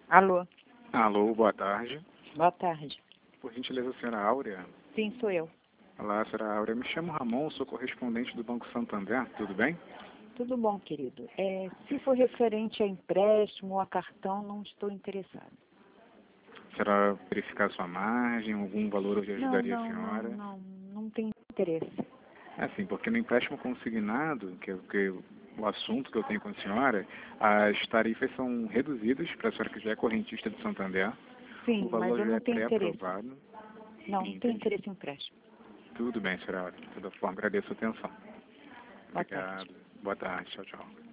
Alô, Alô, boa tarde. boa tarde. Por gentileza, senhora Áurea. Sim, sou eu. Olá, senhora Áurea. Me chamo Ramon, sou correspondente do Banco Santander. Tudo bem? Tudo bom, querido. Se for referente a empréstimo ou a cartão, não estou interessada. A senhora verificar sua margem, algum valor hoje Não, ajudaria a não, não, senhora? não, não tem interesse. É assim, porque no empréstimo consignado, que o assunto que eu tenho com a senhora, as tarifas são reduzidas para a senhora que já é correntista do Santander. O Sim, mas valor eu já não é tenho interesse. pré-aprovado. Não, não tenho Entendi. interesse em empréstimo. Tudo bem, senhora Áurea. De toda forma, agradeço a atenção. Boa tarde. Obrigado. Boa tarde. Tchau, tchau.